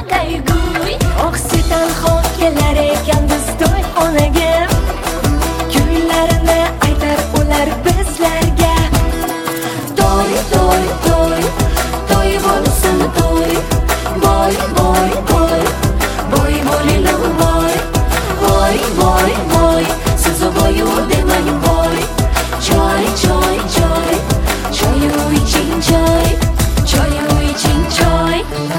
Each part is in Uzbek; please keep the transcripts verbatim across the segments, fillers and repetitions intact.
qayg'uy oqsidan xon kelar ekan biz to'yxonaga kunlarini aytar ular bizlarga to'y to'y to'y to'y bo'lsin to'y boy boy boy boy bo'lilu boy boy boy boy siz boyu demang boy choy choy choy choyu iching choy choyu iching choy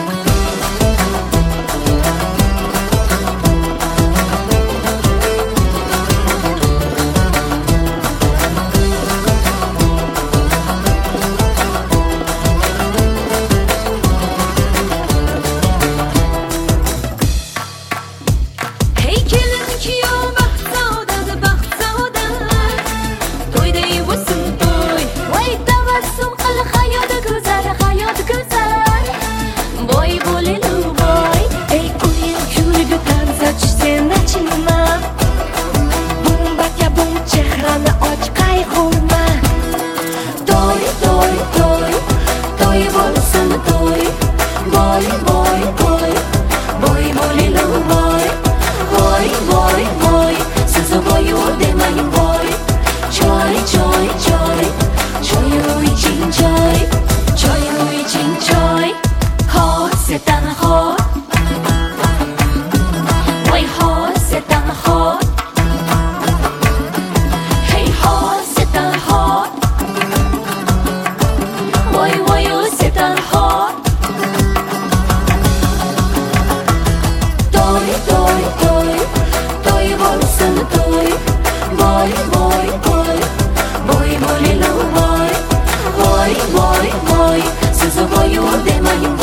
boy boy boy boy bo'lilu boy boy boy boy siz boyu demang